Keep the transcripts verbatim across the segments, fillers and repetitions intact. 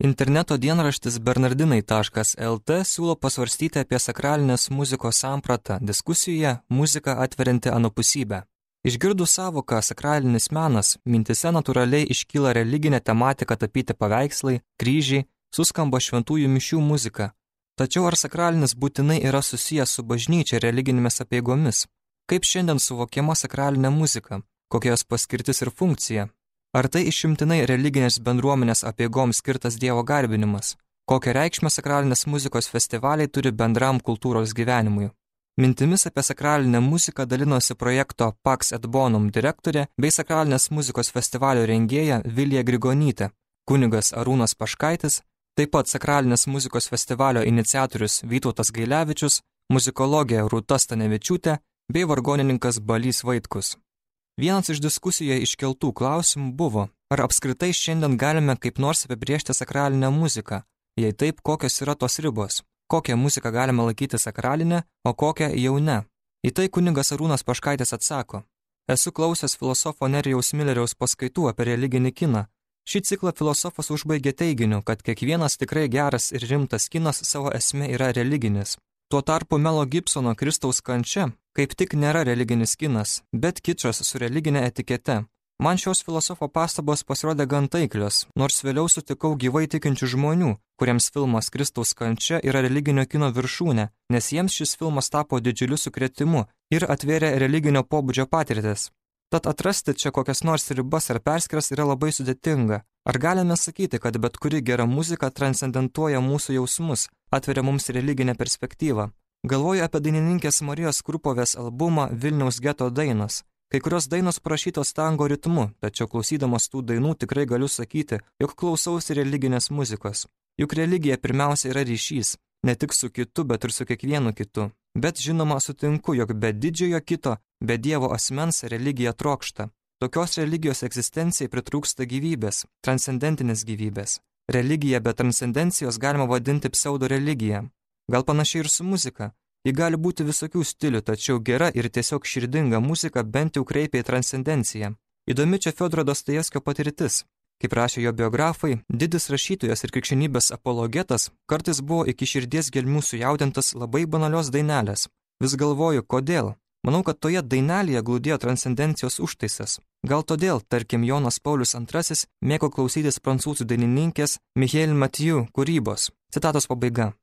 Interneto dienraštis bernardinai taškas el te siūlo pasvarstyti apie sakralinės muzikos sampratą diskusijoje Muzika atverianti anapusybę. Išgirdus sąvoką sakralinis menas, mintise natūraliai iškyla religinė tematika tapyti paveikslai, kryžiai, suskamba šventųjų mišių muzika. Tačiau ar sakralinis būtinai yra susijęs su bažnyčia religinėmis apeigomis? Kaip šiandien suvokiama sakralinė muzika? Kokia jos paskirtis ir funkcija? Ar tai išimtinai religinės bendruomenės apeigoms skirtas Dievo garbinimas? Kokią reikšmę sakralinės muzikos festivaliai turi bendram kultūros gyvenimui? Mintimis apie sakralinę muziką dalinosi projekto Pax et Bonum direktorė bei sakralinės muzikos festivalio rengėja Vilija Grigonytė, kunigas Arūnas Paškaitis, taip pat sakralinės muzikos festivalio iniciatorius Vytautas Gailevičius, muzikologė Rūta Stanevičiūtė bei vargonininkas Balys Vaitkus. Vienas iš diskusijoje iškeltų klausimų buvo, ar apskritai šiandien galime kaip nors apibrėžti sakralinę muziką, jei taip, kokios yra tos ribos, kokią muziką galime laikyti sakralinę, o kokią jau ne. Į tai kunigas Arūnas Paškaitis atsako: Esu klausęs filosofo Nerijaus Milleriaus paskaitų apie religinį kiną. Šį ciklą filosofas užbaigė teiginiu, kad kiekvienas tikrai geras ir rimtas kinas savo esme yra religinis. Tuo tarpu Melo Gibsono Kristaus kančia kaip tik nėra religinis kinas, bet kičas su religinė etikete. Man šios filosofo pastabos pasirodė gan taiklios, nors vėliau sutikau gyvai tikinčių žmonių, kuriems filmas Kristaus kančia yra religinio kino viršūnė, nes jiems šis filmas tapo didžiuliu sukrėtimu ir atvėrė religinio pobūdžio patirtis. Tad atrasti čia kokias nors ribas ar perskiras yra labai sudėtinga. Ar galime sakyti, kad bet kuri gera muzika transcendentuoja mūsų jausmus, atveria mums religinę perspektyvą? Galvoju apie dainininkės Marijos Krupovės albumą Vilniaus geto dainos. Kai kurios dainos parašytos tango ritmu, tačiau klausydamas tų dainų tikrai galiu sakyti, jog klausausi religinės muzikos. Juk religija pirmiausia yra ryšys, ne tik su kitu, bet ir su kiekvienu kitu. Bet žinoma sutinku, jog be didžiojo kito, be Dievo asmens religija trokšta. Tokios religijos egzistencijai pritrūksta gyvybės, transcendentinės gyvybės. Religiją be transcendencijos galima vadinti pseudo religija. Gal panašiai ir su muzika. Ji gali būti visokių stilių, tačiau gera ir tiesiog širdinga muzika bent jau kreipia į transcendenciją. Įdomi čia Fiodoro Dostojevskio patirtis. Kaip rašė jo biografai, didis rašytojas ir krikščionybės apologetas kartais buvo iki širdies gelmių sujaudintas labai banalios dainelės. Vis galvoju, kodėl? Manau, kad toje dainelėje glūdėjo transcendencijos užtaisas. Gal todėl, tarkim, Jonas Paulius antrasis mėgo klausytis prancūzų dainininkės Michel Mathieu kūrybos. Citatos pabaiga.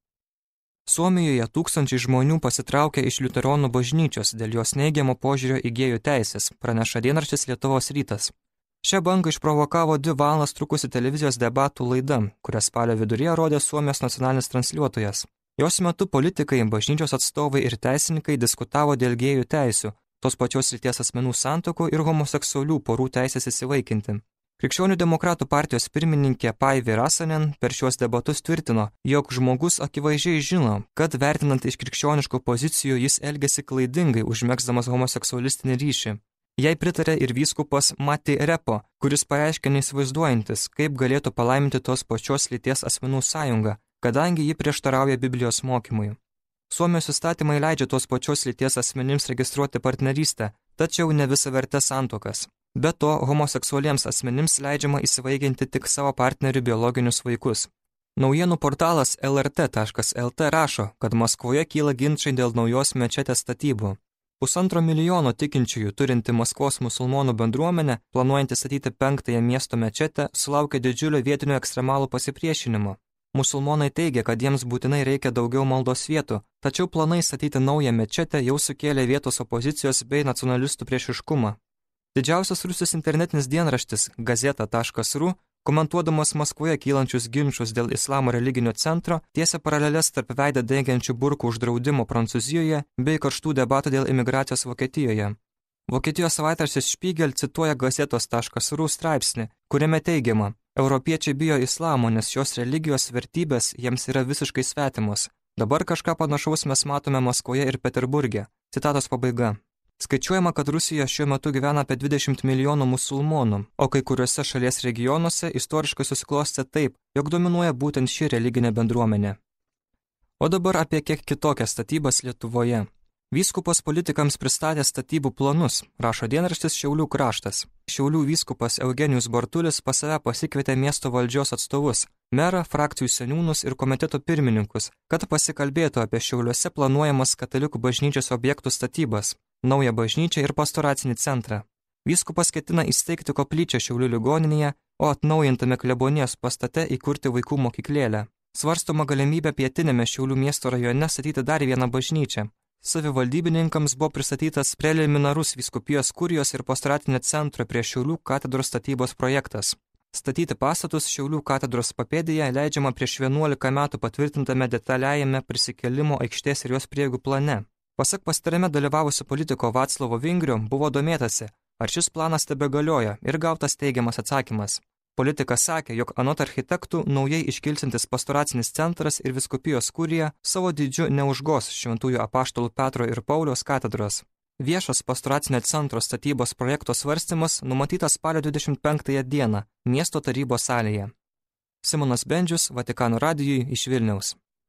Suomijoje tūkstančiai žmonių pasitraukė iš liuteronų bažnyčios dėl jos neigiamo požiūrio į gėjų teisės, praneša dienraštis Lietuvos rytas. Šią bangą išprovokavo dvi valandas trukusi televizijos debatų laida, kurią spalio viduryje rodė Suomijos nacionalinis transliuotojas. Jos metu politikai, bažnyčios atstovai ir teisininkai diskutavo dėl gėjų teisių, tos pačios lyties asmenų santuokų ir homoseksualių porų teisės įsivaikinti. Krikščionių demokratų partijos pirmininkė Päivi Räsänen per šiuos debatus tvirtino, jog žmogus akivaizdžiai žino, kad vertinant iš krikščioniškų pozicijų jis elgėsi klaidingai užmegzdamas homoseksualistinį ryšį. Jai pritarė ir vyskupas Matti Repo, kuris pareiškė neįsivaizduojantis, kaip galėtų palaiminti tos pačios lyties asmenų sąjungą, kadangi ji prieštarauja Biblijos mokymui. Suomijos įstatymai leidžia tos pačios lyties asmenims registruoti partnerystę, tačiau ne visavertes santuokas. Be to, homoseksualiems asmenims leidžiama įsivaikinti tik savo partnerių biologinius vaikus. Naujienų portalas el er tė taškas el tė rašo, kad Maskvoje kyla ginčai dėl naujos mečetės statybų. Pusantro milijono tikinčiųjų turinti Maskvos musulmonų bendruomenė, planuojanti statyti penktąją miesto mečetę, sulaukė didžiulio vietinio ekstremalų pasipriešinimo. Musulmonai teigia, kad jiems būtinai reikia daugiau maldos vietų, tačiau planai statyti naują mečetę jau sukėlė vietos opozicijos bei nacionalistų priešiškumą. Didžiausias Rusijos internetinis dienraštis Gazeta taškas ru, komentuodamas Maskvoje kylančius ginčus dėl islamo religinio centro, tiesia paralelės tarp veidą dengiančių burkų uždraudimo Prancūzijoje bei karštų debatų dėl imigracijos Vokietijoje. Vokietijos savaitraštis Spiegel cituoja Gazetos taškas ru straipsnį, kuriame teigiama, europiečiai bijo islamo, nes šios religijos vertybės jiems yra visiškai svetimos. Dabar kažką panašaus mes matome Maskvoje ir Peterburge. Citatos pabaiga. Skaičiuojama, kad Rusijoje šiuo metu gyvena apie dvidešimt milijonų musulmonų, o kai kuriuose šalies regionuose istoriškai susiklostė taip, jog dominuoja būtent ši religinė bendruomenė. O dabar apie kiek kitokias statybas Lietuvoje. Vyskupas politikams pristatė statybų planus, rašo dienraštis Šiaulių kraštas. Šiaulių vyskupas Eugenijus Bartulis pas save pasikvietė miesto valdžios atstovus, merą, frakcijų seniūnus ir komiteto pirmininkus, kad pasikalbėtų apie Šiauliuose planuojamas katalikų bažnyčios objektų statybas, naują bažnyčią ir pastoracinį centrą. Vyskupas ketina įsteigti koplyčią Šiaulių ligoninėje, o atnaujintame klebonijos pastate įkurti vaikų mokyklėlę. Svarstoma galimybė pietinėme Šiaulių miesto rajone statyti dar vieną bažnyčią. Savivaldybininkams buvo pristatytas preliminarus vyskupijos kurijos ir pastoracinio centro prie Šiaulių katedros statybos projektas. Statyti pastatus Šiaulių katedros papėdėje leidžiama prieš vienuolika metų patvirtintame detaliajame prisikėlimo aikštės ir jos prieigų plane. Pasak pastarame dalyvavusio politiko Vaclovo Vingrio buvo domėtasi, ar šis planas tebegalioja ir gautas teigiamas atsakymas. Politikas sakė, jog anot architektų naujai iškilsintis pastoracinis centras ir vyskupijos kurija savo dydžiu neužgos šventųjų apaštalų Petro ir Pauliaus katedros. Viešas pastoracinio centro statybos projekto svarstymas numatytas spalio dvidešimt penktąją dieną miesto tarybos salėje. Simonas Bendžius, Vatikano radijui iš Vilniaus.